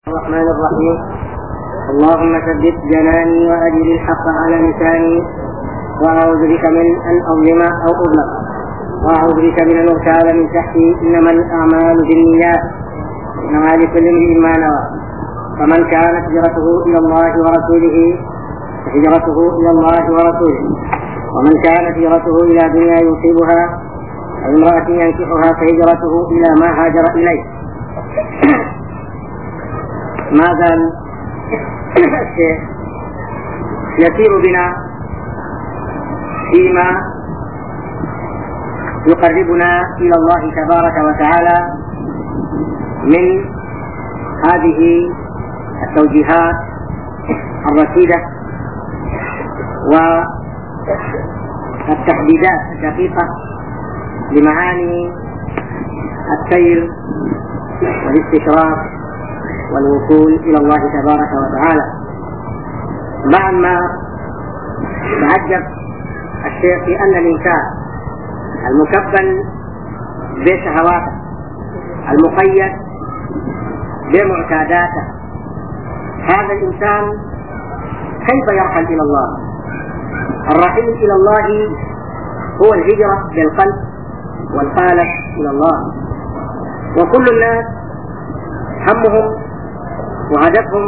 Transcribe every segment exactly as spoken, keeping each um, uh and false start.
الرحمن الرحيم. اللهم ثبت جناني وأجل الحق على لساني، وأعوذ بك من أن أظلم أو أظلم، وأعوذ بك من أن أغتال من تحتي. إنما الأعمال بالنيات، إنما لكل امرئ ما نوى. فمن كانت هجرته إلى الله ورسوله فهجرته إلى الله ورسوله، ومن كانت هجرته إلى دنيا يصيبها أو امرأة ينكحها فهجرته إلى ما هاجر إليه. ما زال الشيخ يسير بنا فيما يقربنا إلى الله تبارك وتعالى من هذه التوجيهات الرشيدة والتحديدات الدقيقة لمعاني السير والاستشراف والوصول إلى الله تبارك وتعالى. بعد ما تعجب الشيخ في أن الإنسان المكبل بشهواته المقيد بمعتاداته، هذا الإنسان كيف يرحل إلى الله؟ الرحيل إلى الله هو الهجرة بالقلب والقالب إلى الله. وكل الناس همهم وهدفهم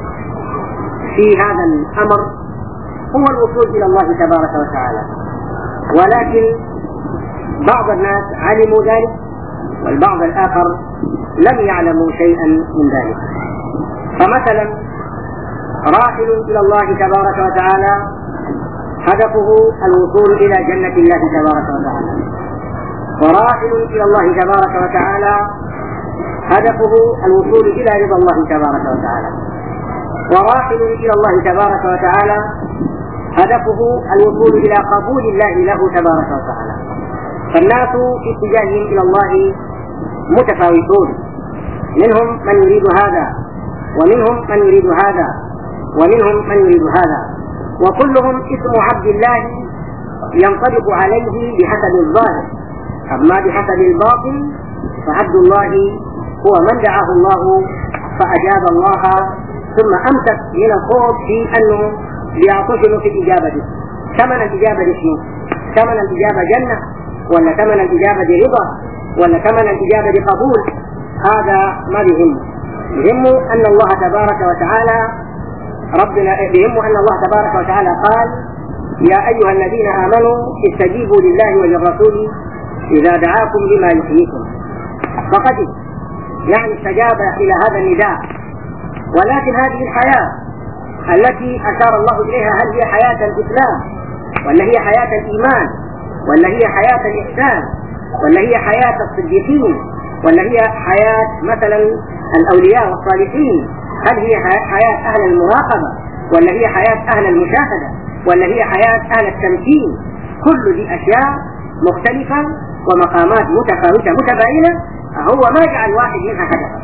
في هذا الأمر هو الوصول إلى الله تبارك وتعالى، ولكن بعض الناس علموا ذلك والبعض الآخر لم يعلموا شيئا من ذلك. فمثلا راحل إلى الله تبارك وتعالى هدفه الوصول إلى جنة الله تبارك وتعالى، وراحل إلى الله تبارك وتعالى هدفه الوصول إلى رضا الله تبارك وتعالى، وراحل إلى الله تبارك وتعالى هدفه الوصول إلى قبول الله له تبارك وتعالى. فالناس في اتجاههم إلى الله متفاوتون، منهم من يريد هذا ومنهم من يريد هذا ومنهم من يريد هذا، وكلهم اسم عبد الله ينطبق عليه بحسب الظاهر، أما بحسب الباطن فعبد الله هو من دعاه الله فأجاب الله ثم أمسك من الخوض في أنه ليعطشن في إجابته. ثمن الإجابة شنو؟ ثمن الإجابة جنة، ولا ثمن الإجابة رضا، ولا ثمن الإجابة قبول؟ هذا ما بهم. بهم أن الله تبارك وتعالى ربنا بهم أن الله تبارك وتعالى قال: يا أيها الذين آمنوا استجيبوا لله وللرسول إذا دعاكم لما يحييكم. فقد يعني استجاب إلى هذا النداء. ولكن هذه الحياة التي أشار الله إليها، هل هي حياة الإسلام، ولا هي حياة الإيمان، ولا هي حياة الإحسان، ولا هي حياة الصديقين، ولا هي حياة مثلا الأولياء والصالحين؟ هل هي حياة أهل المراقبة، ولا هي حياة أهل المشاهدة، ولا هي حياة أهل التمكين؟ كل دي أشياء مختلفة ومقامات متفاوتة متباينة، هو ما جعل واحد منها هدفا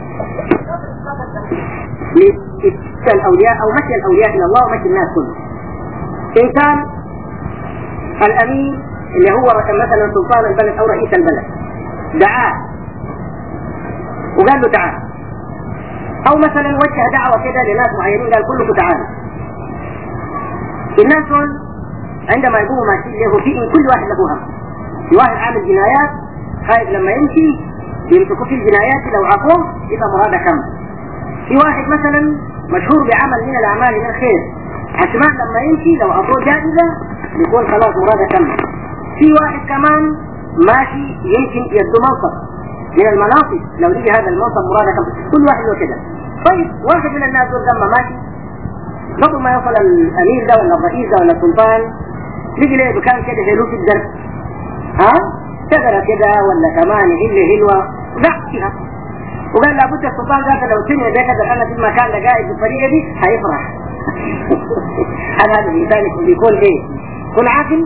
لإتى الأولياء أو مشي الأولياء إلى الله ومشي الناس كله. إنسان الأمين اللي هو مثلا سلطان البلد أو رئيس البلد دعاه وقال له تعال، أو مثلا وجه دعوة كده لناس معينين قال كلكم تعالوا. الناس عندما يقوموا ماشيين له في كل واحد له هم. في واحد عامل جنايات خايف لما يمشي يمسكوا في الجنايات لو عفوه يبقى مراده كم. في واحد مثلا مشهور بعمل من الأعمال من الخير، احتمال لما يمشي لو عفوه جائزة يكون خلاص مراده كم. في واحد كمان ماشي يمكن يدو منصب من المناصب، لو لقي هذا المنصب مراده كم. كل واحد له كده. طيب واحد من الناس دول لما ماشي قبل ما يوصل الأمير ده ولا الرئيس ده ولا السلطان يجي له دكان كده حلو في الدرس، ها شجرة كده ولا كمان هلة هلوة لا فيها، وقال لابد السلطان ذاك لو سمع ذاك أنا في المكان ده قاعد بالطريقة دي هيفرح. هل هذا الإنسان بيكون إيه؟ كن عاقل.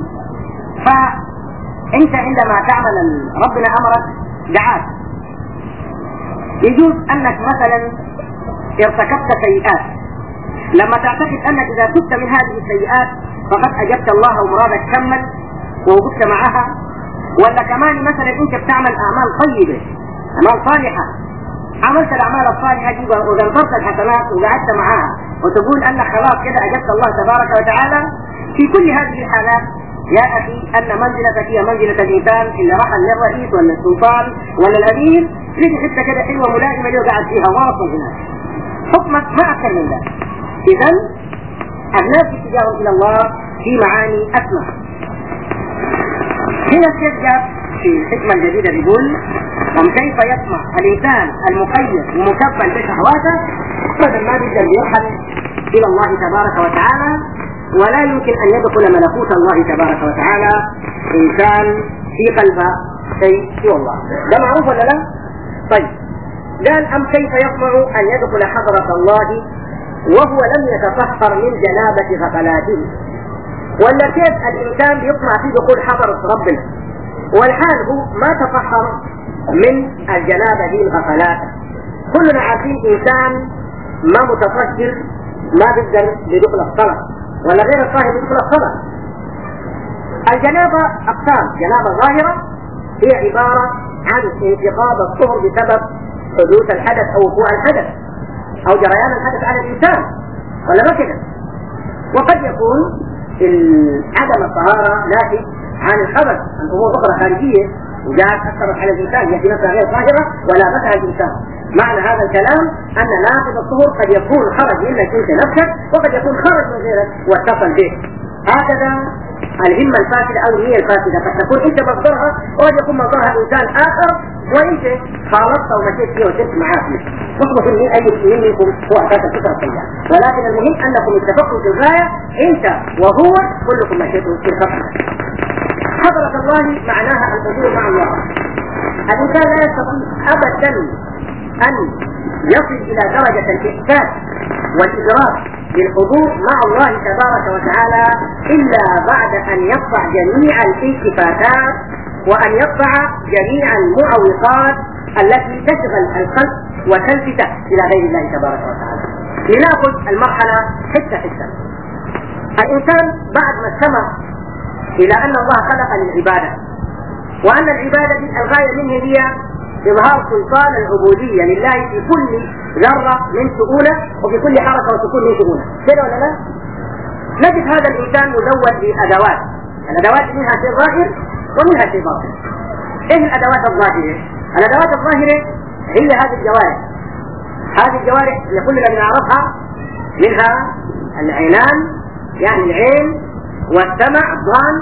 فأنت عندما تعمل ربنا أمرك دعاك، يجوز أنك مثلا ارتكبت سيئات، لما تعتقد أنك إذا تبت من هذه السيئات فقد أجبت الله ومرادك كمل ووقفت معها، ولا كمان مثلا انت بتعمل اعمال طيبة اعمال صالحة عملت الأعمال الصالحة دي وقنطرت الحسنات وقعدت معاها وتقول أنك خلاص كده أجبت الله تبارك وتعالى، في كل هذه الحالات يا أخي أن منزلتك هي منزلة الإنسان اللي رحل للرئيس ولا السلطان ولا الأمير، تيجي حتة كده حلوة ملائمة اللي قاعد فيها واصل هناك، حكمك ما أكثر من ذلك. إذا الناس اتجاههم إلى الله في معاني أسمى. هنا الشيخ جاب في الحكمة الجديدة بيقول: أم كيف يطمع الإنسان المقيد ومكبل بشهواته بدل ما بيقدر يرحل إلى الله تبارك وتعالى، ولا يمكن أن يدخل ملكوت الله تبارك وتعالى إنسان في قلبه شيء سوى الله. ده معروف ولا لا؟ طيب، قال: أم كيف يطمع أن يدخل حضرة الله وهو لم يتطهر من جنابة غفلاته؟ ولا كيف الإنسان بيطمع في دخول حضرة ربنا والحال هو ما تطهر من الجنابة دي الغفلات؟ كلنا عارفين إنسان ما متطهر ما بيقدر يدخل الصلاة، ولا غير الطاهر يدخل الصلاة. الجنابة أقسام: جنابة ظاهرة هي عبارة عن انتقاض الطهر بسبب حدوث الحدث أو وقوع الحدث أو جريان الحدث على الإنسان، ولا ما كده؟ وقد يكون عدم الطهارة ناتج عن الخبث، عن أمور أخرى خارجية وجاءت أثرت على الإنسان، هي في نفسها غير طاهرة ولا مسها الإنسان. معنى هذا الكلام أن ناقض الطهور قد يكون خرج منك أنت نفسك، وقد يكون خرج من غيرك واتصل بك. هكذا الهمة الفاسدة أو النية الفاسدة قد تكون أنت مصدرها، وقد يكون مصدرها إنسان آخر وأنت خالطت ومشيت فيه وسرت معاه فيه. مطلق من أي شيء منكم هو أساس الفكرة الطيبة، ولكن المهم أنكم اتفقتم في الغاية، أنت وهو كلكم مشيتم في الخطر. حضرة الله معناها الحضور مع الله. الإنسان لا يستطيع أبدا أن يصل إلى درجة الإحساس والإدراك بالحضور مع الله تبارك وتعالى إلا بعد أن يقطع جميع الالتفاتات وأن يقطع جميع المعوقات التي تشغل القلب وتلفته إلى غير الله تبارك وتعالى. لنأخذ المرحلة حتة حتة. الإنسان بعد ما استمع إلى أن الله خلق للعبادة، وأن العبادة الغاية منه هي إظهار سلطان العبودية لله في كل ذرة من شؤونه وفي كل حركة وسكون من شؤونه، كده ولا لا؟ نجد هذا الإنسان مزود بأدوات، الأدوات منها شيء ظاهر ومنها شيء باطن. إيه الأدوات الظاهرة؟ الأدوات الظاهرة هي هذه الجوارح، هذه الجوارح اللي كلنا بنعرفها، منها العينان يعني العين، والسمع الظان،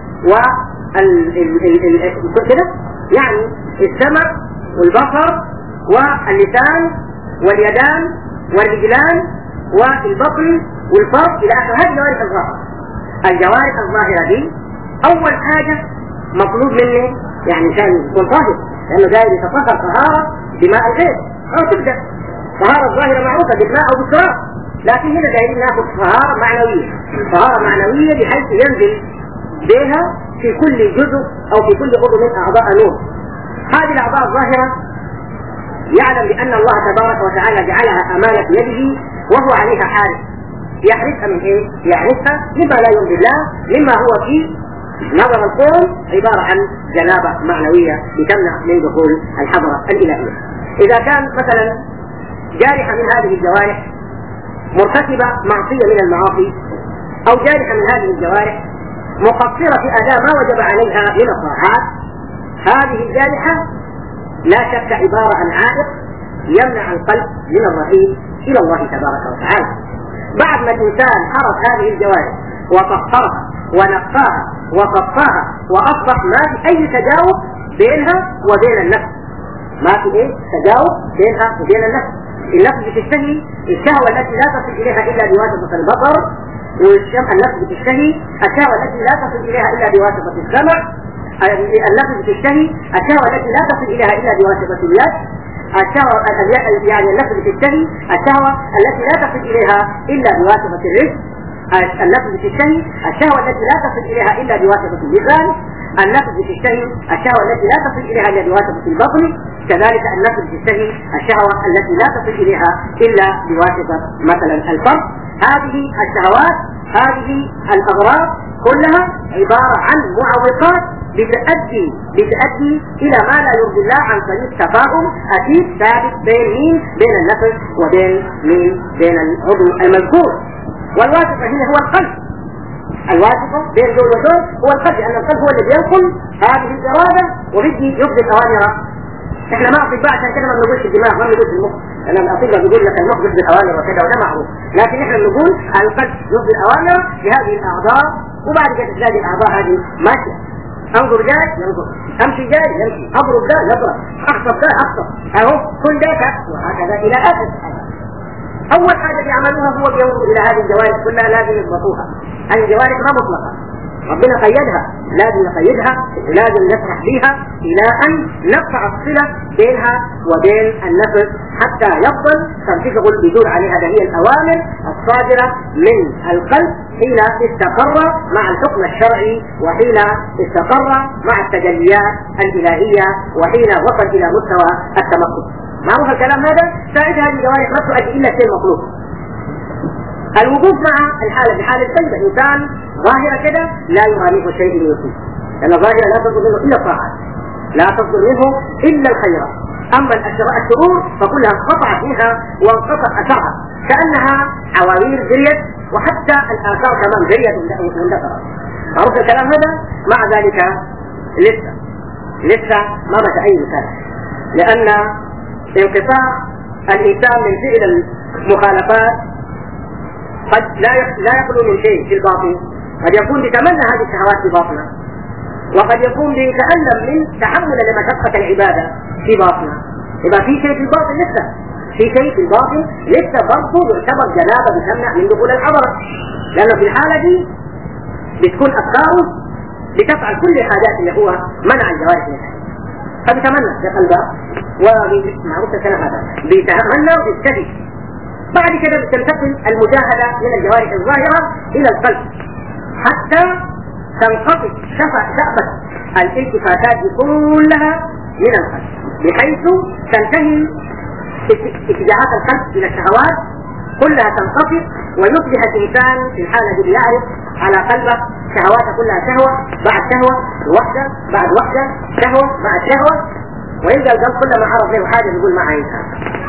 وال كده يعني السمع والبصر واللسان واليدان والرجلان والبطن والفرج إلى آخر. هذه الجوارح الظاهرة. الجوارح الظاهرة دي أول حاجة مطلوب منه يعني كان يكون طاهر، لأنه جاي يتطهر طهارة بماء الغير أو تبدأ طهارة ظاهرة معروفة بالماء أو بالتراب، لكن هنا جايين ناخذ طهارة معنوية، طهارة معنوية بحيث ينزل بها في كل جزء أو في كل عضو من أعضاء نور. هذه الأعضاء الظاهرة يعلم بأن الله تبارك وتعالى جعلها أمانة يده وهو عليها حارس، يحرسها من إيه؟ يحرسها مما لا يرضي الله، مما هو في نظر الكون عبارة عن جنابة معنوية لتمنع من دخول الحضرة الإلهية. إذا كان مثلا جارحة من هذه الجوارح مرتكبة معصية من المعاصي، أو جارحة من هذه الجوارح مقصرة في أداء ما وجب عليها من الطاعات، هذه الجارحة لا شك عبارة عن عائق يمنع القلب من الرحيل إلى الله تبارك وتعالى. بعد ما الإنسان حرس هذه الجوارح وطهرها ونقاها وصفاها وأصبح ما في أي تجاوب بينها وبين النفس، ما في إيه تجاوب بينها وبين النفس. النفس بتشتهي الشهوة التي لا تصل إليها إلا بواسطة البصر، والنفس بتشتهي الشهوة التي لا تصل إليها إلا بواسطة السمع، النفس بتشتهي الشهوة التي لا تصل إليها إلا بواسطة اليد، الشهوة يعني النفس بتشتهي الشهوة التي لا تصل إليها إلا بواسطة الرزق، النفس بتشتهي الشهوة التي لا تصل إليها إلا بواسطة اللسان، النفس بتشتهي الشهوة التي لا تصل إليها إلا بواسطة البطن، كذلك النفس بتشتهي الشهوة التي لا تصل إليها إلا بواسطة مثلا الفرد. هذه الشهوات، هذه الأغراض كلها عبارة عن معوقات بتؤدي بتؤدي إلى ما لا يرضي الله عن طريق تفاهم أكيد ثابت بين مين؟ بين النفس وبين مين؟ بين العضو المذكور. والواثقة هنا هو القلب. الواثقة بين دول ودول هو القلب، لأن القلب هو الذي ينقل هذه الإرادة وبيجي يبدي الأوامر. احنا ما أطباء عشان كده ما بنقولش الدماغ، ما بنقولش المخ، لأن الأطباء بيقول لك المخ يبدي الأوامر وكذا وده معروف، لكن احنا بنقول القلب يبدي الأوامر بهذه الأعضاء، وبعد كده تلاقي الأعضاء هذه ماشية. انظر جاي ينظر، امشي جاي يمشي، اضرب ده يضرب، اخطب ده اخطب، اهو كل ده كف، وهكذا الى اخر الحياه. اول حاجه بيعملوها هو بينظر الى هذه الجوارح كلها، لازم يضبطوها. هذه الجوارح ما مطلقه، ربنا قيدها، لازم نقيدها، لازم نسرح بها الى ان نقطع الصله بينها وبين النفس حتى يفضل تنتشغل بدون عليها. هذه هي الاوامر الصادره من القلب حين استقر مع الحكم الشرعي، وحين استقر مع التجليات الالهيه، وحين وصل الى مستوى التمكن. معروف الكلام هذا؟ ساعتها هذه الجوارح ما تؤدي الا الشيء المطلوب. الوقوف مع الحالة بحالة السيد إنسان ظاهرة كده لا يرانيه شيء يصيب، لأن الظاهرة لا تصدر منه إلا الطاعات، لا تصدر منه إلا الخيرات. أما الشرور فكلها انقطعت منها وانقطع أثرها، كأنها عوامير جريت، وحتى الآثار كمان جريت واندثرت. معروف الكلام هذا؟ مع ذلك لسه لسه ما مشى أي مثال، لأن انقطاع الإنسان من فعل المخالفات قد لا لا يخلو من شيء في الباطن، قد يكون بتمنى هذه الشهوات في باطنه، وقد يكون بيتألم من تحمل لمشقة العبادة في باطنه. يبقى في شيء في الباطن لسه، في شيء في الباطن لسه برضه يعتبر جنابة بتمنع من دخول الحضرة، لأنه في الحالة دي بتكون أفكاره بتفعل كل الحاجات اللي هو منع الجوارح منها، فبيتمنى في قلبه، ومعروف الكلام هذا بيتمنى وبيستدعي. بعد كده بتنتقل المجاهدة من الجوارح الظاهرة إلى القلب حتى تنقطع شأفة الالتفاتات كلها من القلب، بحيث تنتهي اتجاهات القلب إلى الشهوات كلها تنقطع، ويصبح الإنسان في الحالة دي يعرف على قلبه شهواته كلها شهوة بعد شهوة، وحدة بعد وحدة، شهوة بعد شهوة، ويلقى القلب كلما عرف له حاجة يقول ما عايزها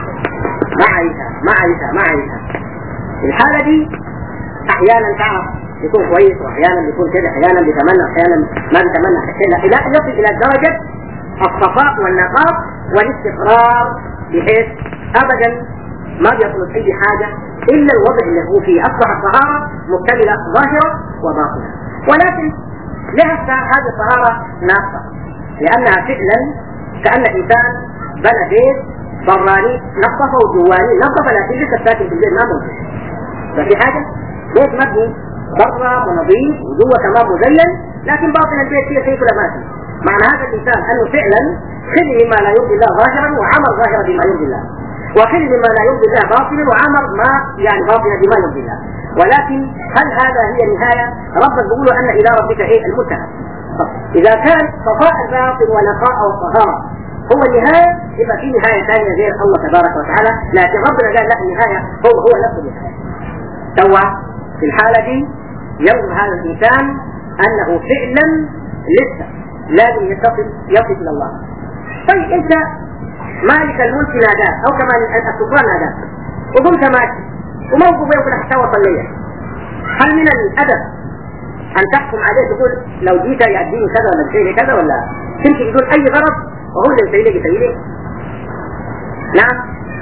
ما عايزها ما عايزها ما عايزها. الحالة دي أحيانا تعرف يكون كويس، وأحيانا بيكون كده، أحيانا بيتمنى، أحيانا ما بيتمنى، إلى إلى أن يصل إلى درجة الصفاء والنقاء والاستقرار، بحيث أبدا ما بيطلب أي حاجة إلا الوضع اللي هو فيه، أصبح الطهارة مكتملة ظاهرة وباطنة. ولكن لها هذه الطهارة ناقصة، لأنها فعلا كأن إنسان بنى بيت براني نظفه وجواني نظفه، لكن لسه ساكن في البيت ما ممكن. ففي حاجة بيت مبني برا ونظيف وجوه تمام مزين، لكن باطن البيت فيه شيء كله ماشي. معنى هذا الإنسان أنه فعلا خل مما لا يرضي الله ظاهرا وعمل ظاهرا بما يرضي الله، وخل مما لا يرضي الله باطنا وعمل ما يعني باطنا بما يرضي الله. ولكن هل هذا هي النهاية؟ ربك بيقول أن إلى ربك إيه المنتهى. إذا كان صفاء الباطن ونقاء وطهارة هو النهاية، يبقى في نهاية ثانية غير الله تبارك وتعالى، لكن ربنا قال لا، النهاية هو هو نفس النهاية. سوى في الحالة دي ينظر هذا الإنسان أنه فعلا لسه لازم يتصل يصل إلى الله. طيب أنت مالك الملك ناداك أو كمان السلطان ناداك وقمت ماشي وموقف يمكن حتى وصل لي، هل من الأدب أن تحكم عليه تقول لو جيت يأديني كذا ولا بشيء كذا، ولا تمشي بدون أي غرض وهو اللي يسيلك يسيلك؟ نعم،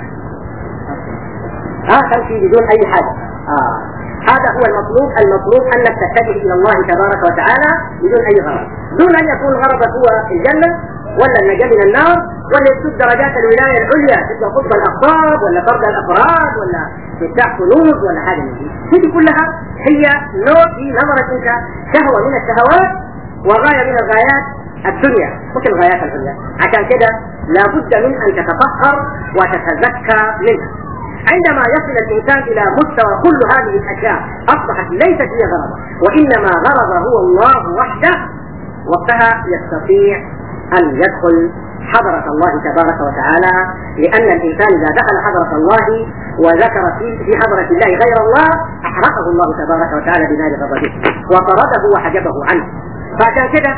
ها تمشي بدون أي حاجة. آه. هذا هو المطلوب. المطلوب أنك تتجه إلى الله تبارك وتعالى بدون أي غرض، دون أن يكون غرضك هو الجنة ولا النجاة من النار، ولا يسود درجات الولاية العليا مثل قطب الأقطاب ولا فرد الأفراد ولا مفتاح كنوز ولا حاجة من دي. هذه كلها هي نوع في نظرتك شهوة من الشهوات وغاية من الغايات الدنيا مش الغايات العليا. عشان كده لابد من أن تتطهر وتتزكى منها. عندما يصل الإنسان إلى مستوى كل هذه الأشياء أصبحت ليست هي غرضه وإنما غرضه هو الله وحده، وقتها يستطيع أن يدخل حضرة الله تبارك وتعالى، لأن الإنسان إذا دخل حضرة الله وذكر في حضرة الله غير الله أحرقه الله تبارك وتعالى بنار غضبه وطرده وحجبه عنه. فعشان كده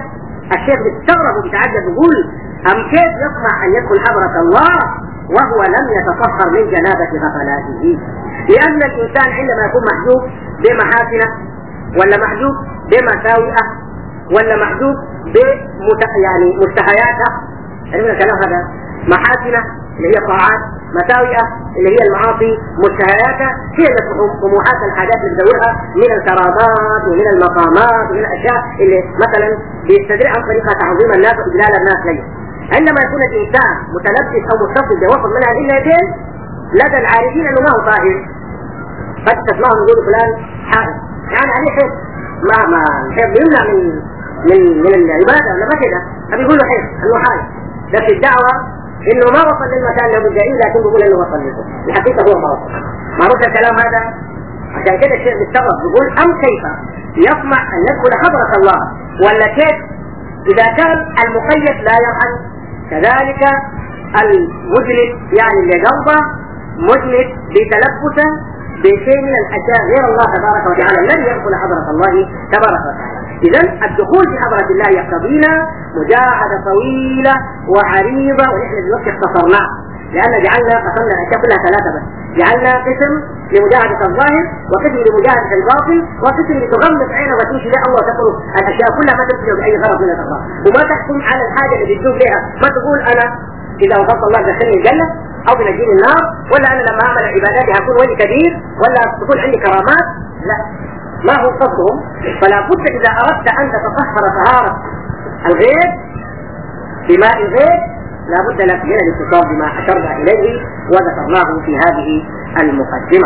الشيخ بيستغرب وبيتعجب يقول أم كيف يطمع أن يدخل حضرة الله وهو لم يتطهر من جنابة غفلاته؟ لأن الإنسان عندما يكون محجوب بمحاسنه ولا محجوب بمساوئه ولا محجوب بمت... يعني مشتهياته، عرفنا الكلام هذا، محاسنه اللي هي طاعات، مساوئه اللي هي المعاصي، مشتهياته هي طموحات الحاجات اللي بتدورها من الكرامات ومن المقامات ومن الاشياء اللي مثلا بيستدعي عن طريقه تعظيم الناس واجلال الناس له. عندما يكون الانسان متلبس او متصل بوصف منها الا يدين لدى العارفين انه ما هو طاهر، قد تسمعهم يقولوا فلان حائض، يعني عليه حيض، ما ما الحيض بيمنع من من من العباده ولا ما كده، فبيقول له حيض انه حائض، ده في الدعوه انه ما وصل للمكان اللي بدعيه لكن بيقول انه وصل له، الحقيقه هو ما وصل. معروف الكلام هذا؟ عشان كده الشيخ بيستغرب بيقول ام كيف يطمع ان يدخل حضره الله، ولا كيف اذا كان المقيد لا يرحل كذلك المجلد يعني اللي قلبه مجلد بتلبسه بشيء من الاشياء غير الله تبارك وتعالى لن يدخل حضره الله تبارك وتعالى. اذا الدخول في حضره الله يقتضينا مجاهده طويله وعريضه، ونحن دلوقتي اختصرناه لان جعلنا قسمنا الاشياء كلها ثلاثه بس، جعلنا قسم لمجاهده الظاهر وقسم لمجاهده الباطن وقسم لتغمض عينه وتمشي لا الله تقول الاشياء كلها ما تمشي باي غرض من الاغراض، وما تحكم على الحاجه اللي بتدوب لها، ما تقول انا اذا وصلت الله دخلني الجنه او بنجيني النار، ولا انا لما اعمل عباداتي هكون ولي كبير ولا تكون عندي كرامات، لا ما هو قصدهم. فلا بد اذا اردت ان تتطهر طهاره الغيب بماء الغيب لا بد لك من الاتصال بما اشرنا اليه وذكرناه في هذه المقدمه.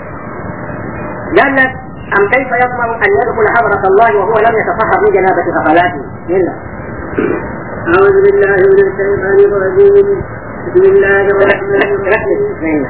قال لك ام كيف يطمع ان يدخل حضره الله وهو لم يتطهر من جنابه غفلاته؟ يلا أعوذ بالله من الشيطان الرجيم. بسم الله الرحمن الرحيم.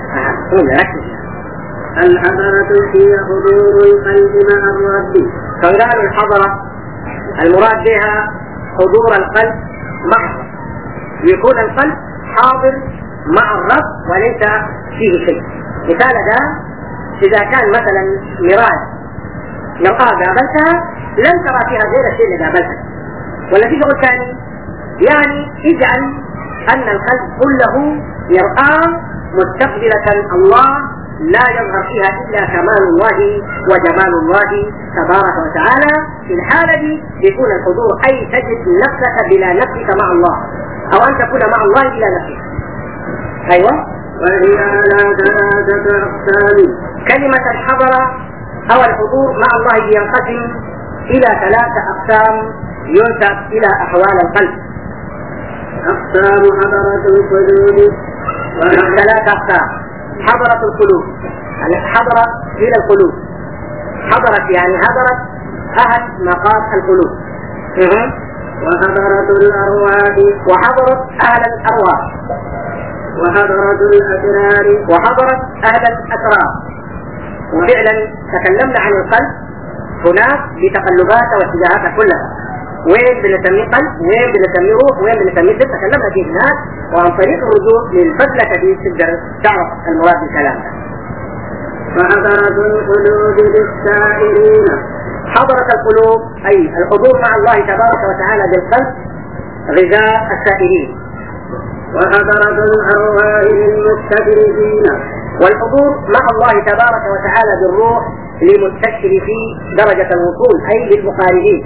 الحضرة هي حضور القلب مع الرب. فقال الحضرة المراد بها حضور القلب معه، يكون القلب حاضر مع الرب وليس فيه شيء. مثال ده إذا كان مثلا مرآة مرآة قابلتها لن ترى فيها غير الشيء اللي قابلتها، ولا في شغل ثاني، يعني اجعل أن القلب كله مرآة مستقبلة الله لا يظهر فيها إلا كمال الله وجمال الله تبارك وتعالى. في الحالة دي يكون الحضور أي تجد نفسك بلا نفسك مع الله، أو أن تكون مع الله بلا نفسك. أيوة. وهي على ثلاثة أقسام. كلمة الحضرة أو الحضور مع الله ينقسم إلى ثلاثة أقسام ينسب إلى أحوال القلب. أقسام حضرة القلوب. ثلاثة أقسام. حضرة القلوب، الحضرة إلى القلوب، حضرت يعني حضرت أهل مقام القلوب، وحضرة الأرواح، وحضرت أهل الأرواح، وحضرة الأسرار، وحضرت أهل الأسرار. وفعلا تكلمنا عن القلب هناك بتقلبات واتجاهاتها كلها، وين بنسميه قلب، وين بنسميه روح، وين بنسميه ذات، تكلمنا فيه هناك، وعن طريق الرجوع للفزلكة دي تقدر تعرف المراد بالكلام ده. فحضرة القلوب للسائرين. حضرة القلوب أي الحضور مع الله تبارك وتعالى بالقلب غذاء السائرين. وحضرة الأرواح للمستشرفين. والحضور مع الله تبارك وتعالى بالروح لمستشرفي درجة الوصول أي للمقاربين.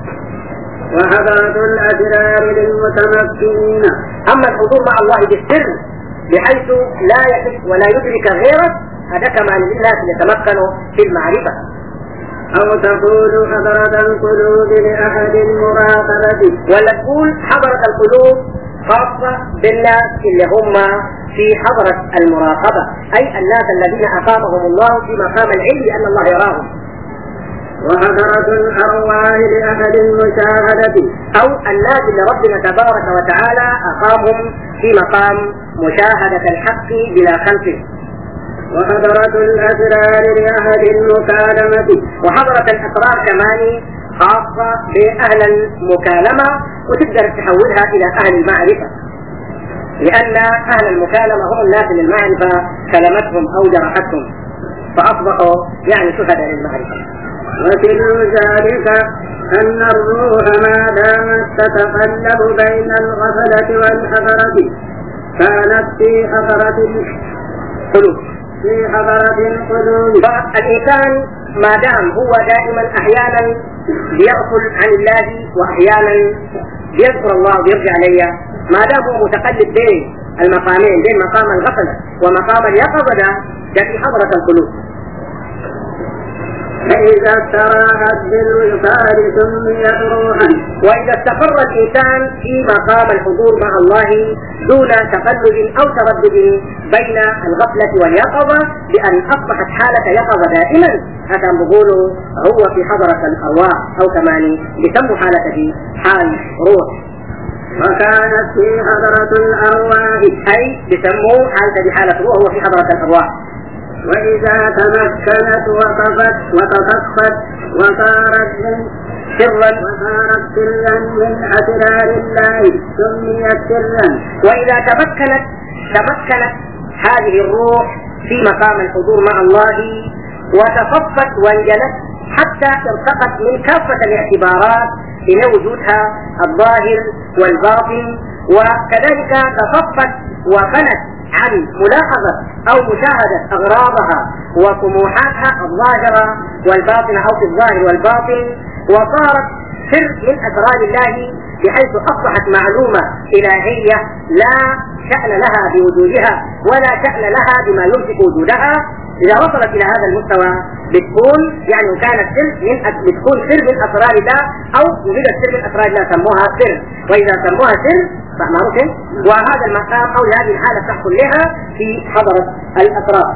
وحضرة الأسرار للمتمكنين. أما الحضور مع الله بالسر بحيث لا يحس ولا يدرك غيره هذا كما للناس يتمكنوا في المعرفة. أو تقول حضرة القلوب لأحد المراقبة. ولا تقول حضرة القلوب خاصة بالناس اللي هم في حضرة المراقبة، أي الناس الذين أقامهم الله في مقام العلم لأن الله يراهم. وحضرة الأرواح لأهل المشاهدة، أو الناس اللي ربنا تبارك وتعالى أقامهم في مقام مشاهدة الحق بلا خلف. وحضرة الأسرار لأهل المكالمة. وحضرة الأسرار كمان خاصة بأهل المكالمة وتقدر تحولها إلى أهل المعرفة، لأن أهل المكالمة هم الناس اللي المعرفة كلمتهم أو جرحتهم فأصبحوا يعني شهداء للمعرفة. وكل ذلك أن الروح ما دامت تتقلب بين الغفلة والحضرة كانت في حضرة القلوب في حضرة القلوب. فالإنسان ما دام هو دائما أحيانا بيغفل عن الله وأحيانا بيذكر الله وبيرجع إليه، ما دام هو متقلب بين المقامين، بين مقام الغفلة ومقام اليقظة، ده في حضرة القلوب. فإذا استراحت بالوصال سميت روحا. وإذا استقر الإنسان في مقام الحضور مع الله دون تقلب أو تردد بين الغفلة واليقظة، بأن أصبحت حالة يقظة دائما، هذا بيقولوا هو في حضرة الأرواح، أو كمان بيسموا حالة دي حال روح. وكانت في حضرة الأرواح، أي بيسموا حالة دي حالة روح هو في حضرة الأرواح. وإذا تمكنت وقفت وتصفت وصارت من سرا وصارت سرا من أسرار الله سميت سرا. وإذا تمكنت تمكنت هذه الروح في مقام الحضور مع الله وتصفت وانجلت حتى ارتقت من كافة الاعتبارات إلى وجودها الظاهر والباطن، وكذلك تصفت وفنت عن ملاحظة أو مشاهدة أغراضها وطموحاتها الظاهرة والباطنة أو في الظاهر والباطن، وصارت سر من أسرار الله بحيث أصبحت معلومة إلهية لا شأن لها بوجودها ولا شأن لها بما يمسك وجودها. إذا وصلت إلى هذا المستوى بتكون يعني كانت سر من بتكون سر من أسرار الله، أو وجدت سر من أسرار الله سموها سر، وإذا سموها سر فمعروف. وهذا المقام أو هذه الحالة تحصل لها في حضرة الأسرار.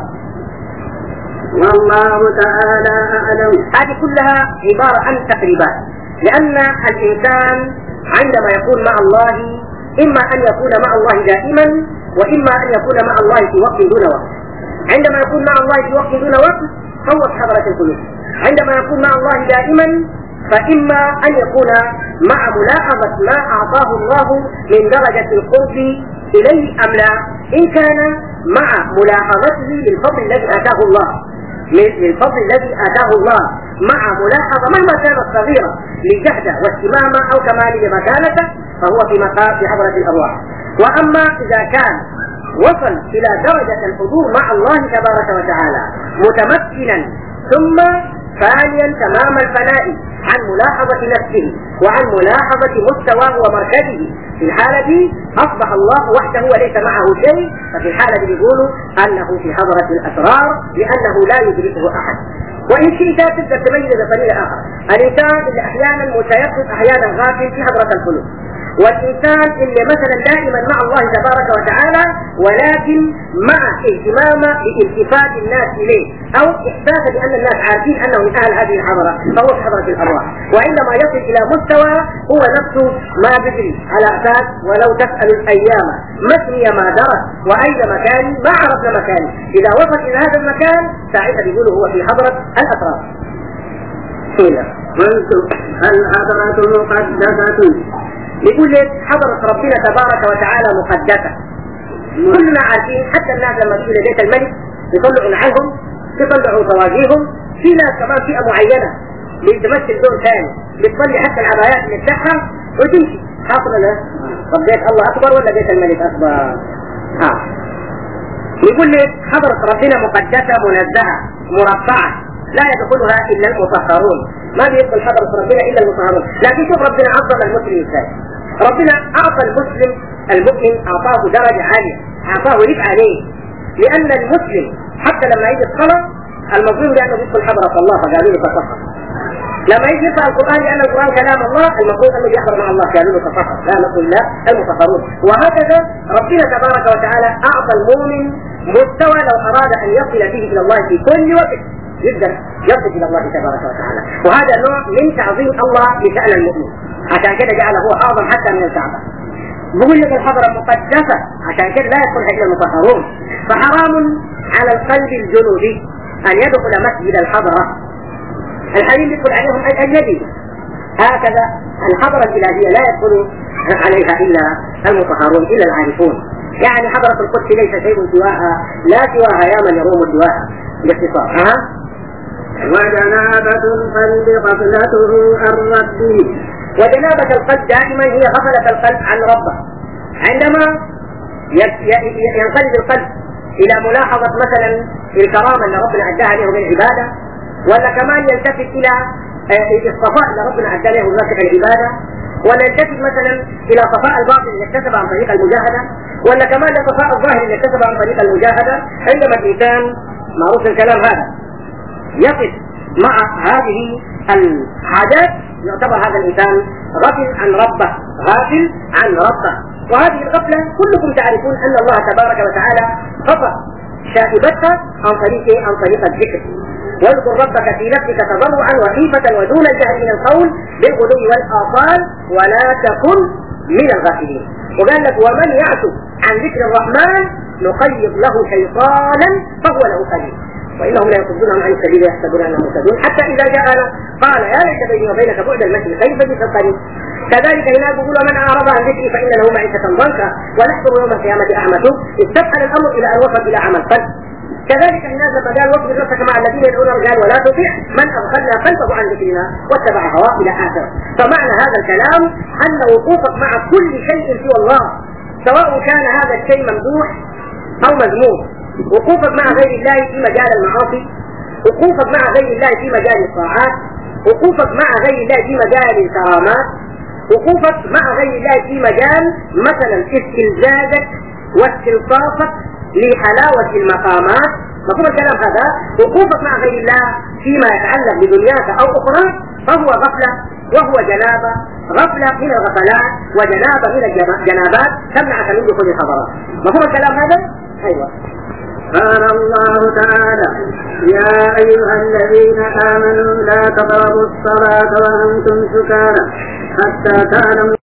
والله تعالى أعلم. هذه كلها عبارة عن تقريبات، لأن الإنسان عندما يكون مع الله إما أن يكون مع الله دائما، وإما أن يكون مع الله في وقت دون وقت. عندما يكون مع الله في وقت دون وقت فهو في حضرة القلوب. عندما يكون مع الله دائما فإما أن يكون مع ملاحظة ما أعطاه الله من درجة القرب إليه أم لا، إن كان مع ملاحظته للفضل الذي آتاه الله للفضل الذي آتاه الله مع ملاحظة مهما كانت صغيرة لجهده واهتمامه أو كمال لمكانته، فهو في مقام في حضرة الأرواح. وأما إذا كان وصل إلى درجة الحضور مع الله تبارك وتعالى متمكنا ثم فانيا تمام الفناء عن ملاحظة نفسه وعن ملاحظة مستواه ومركزه، في الحالة دي أصبح الله وحده وليس معه شيء، ففي الحالة دي بيقولوا أنه في حضرة الأسرار لأنه لا يدركه أحد. وإن شئت تقدر تميز بطريقة آخر، الإنسان اللي أحيانا متيقظ أحيانا غافل في حضرة القلوب، والإنسان اللي مثلا دائما مع الله تبارك وتعالى ولكن مع اهتمام بالتفات الناس إليه أو إحساس بأن الناس عارفين أنه من أهل هذه الحضرة، فهو في حضرة الأرواح. وعندما يصل إلى مستوى هو نفسه ما بدري على أساس ولو تسأل الأيام مسني ما درس وأين مكاني ما عرفنا مكاني. إذا وصل إلى هذا المكان ساعتها بيقولوا هو في حضرة الأسرار. قلت الحضرة مقدسة. يقول لك حضرة ربنا تبارك وتعالى مقدسة. كلنا عارفين حتى الناس لما تيجي لبيت الملك يطلعوا نعلهم يطلعوا طواجيهم، في ناس كمان فئة معينة بتمثل دور ثاني بتصلي حتى العبايات اللي بتاعها وتمشي. حاصل ولا طب بيت الله أكبر ولا بيت الملك أكبر؟ ها يقول لك حضرة ربنا مقدسة منزهة مرفعة لا يدخلها إلا المطهرون، ما بيدخل حضرة ربنا إلا المطهرون. لكن شوف ربنا عظم المسلم ازاي. ربنا أعطى المسلم المؤمن أعطاه درجة عالية، أعطاه رفعة عليه، لأن المسلم حتى لما يجي الصلاة المفروض لأنه يدخل حضرة الله فقالوا له تطهر. لما يجي يقرأ القرآن لأن القرآن كلام الله المفروض أنه يحضر مع الله قالوا له تطهر، لا نقول لا المطهرون. وهكذا ربنا تبارك وتعالى أعطى المؤمن مستوى لو أراد أن يصل به إلى الله في كل وقت يقدر يصل إلى الله تبارك وتعالى، وهذا نوع من تعظيم الله لشأن المؤمن، عشان كده جعله هو أعظم حتى من الكعبة. بقول لك الحضرة مقدسة عشان كده لا يدخلها إلا المطهرون. فحرام على القلب الجنوبي أن يدخل مسجد الحضرة، الحريم يدخل عليهم الأجنبي. هكذا الحضرة الإلهية لا يدخل عليها إلا المطهرون إلا العارفون. يعني حضرة القدس ليس شيء سواها لا سواها يا من يروم سواها باختصار. ها وجنابة القلب غفلته عن ربه. وجنابة القلب دائما هي غفلة القلب عن ربه. عندما ينقلب القلب إلى ملاحظة مثلا الكرامة اللي ربنا أداها له بالعبادة، ولا كمان يلتفت إلى الصفاء اللي ربنا أدى له ذلك العبادة، ولا يلتفت مثلا إلى صفاء الباطن اللي اكتسب عن طريق المجاهدة، ولا كمان لصفاء الظاهر اللي اكتسب عن طريق المجاهدة. عندما الإنسان معروف الكلام هذا يقف مع هذه الحاجات يعتبر هذا الإنسان غافل عن ربه، غافل عن ربه. وهذه الغفلة كلكم تعرفون أن الله تبارك وتعالى خفض شائبتها عن طريق عن طريق الذكر. واذكر ربك في نفسك تضرعا وخيفة ودون الجهل من القول بالغدو والآصال ولا تكن من الغافلين. وقال لك ومن يعش عن ذكر الرحمن نقيض له شيطانا فهو له قليل وإنهم لا يصدونهم عن السبيل يحسبون أنهم مهتدون حتى إذا جاءنا قال يا ليت بيني وبينك بعد المشرق كيف بك القريب. كذلك هنا يقول ومن أعرض عن ذكري فإن له معيشة ضنكا ونحشر يوم القيامة أعمى. استبحل الأمر إلى أن وصل إلى عمل قلب. كذلك الناس لما قال واصبر نفسك مع الذين يدعون الرجال ولا تطع من أغفلنا قلبه عن ذكرنا واتبع هواه إلى آخره. فمعنى هذا الكلام أن وقوفك مع كل شيء سوى الله سواء كان هذا الشيء ممدوح أو مذموم، وقوفك مع غير الله في مجال المعاصي، وقوفك مع غير الله في مجال الطاعات، وقوفك مع غير الله في مجال الكرامات، وقوفك مع غير الله في مجال مثلا استلزازك واستلطافك لحلاوة المقامات. مفهوم الكلام هذا؟ وقوفك مع غير الله فيما يتعلق بدنياك أو أخرى فهو غفلة وهو جنابة، غفلة من الغفلات وجنابة من الجنابات تمنعك من دخول الحضارات. مفهوم الكلام هذا؟ أيوة. قال الله تعالى يا أيها الذين آمنوا لا تقربوا الصلاة وأنتم سكارى حتى تعلموا